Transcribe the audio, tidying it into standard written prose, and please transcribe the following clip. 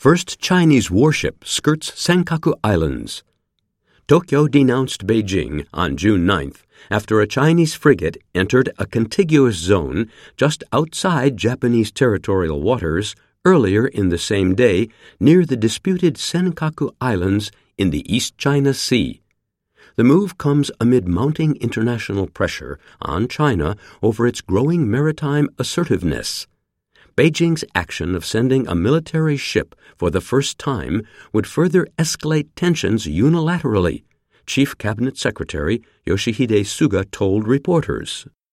First Chinese warship skirts Senkaku Islands. Tokyo denounced Beijing on June 9th after a Chinese frigate entered a contiguous zone just outside Japanese territorial waters earlier in the same day near the disputed Senkaku Islands in the East China Sea. The move comes amid mounting international pressure on China over its growing maritime assertiveness. Beijing's action of sending a military ship for the first time would further escalate tensions unilaterally, Chief Cabinet Secretary Yoshihide Suga told reporters.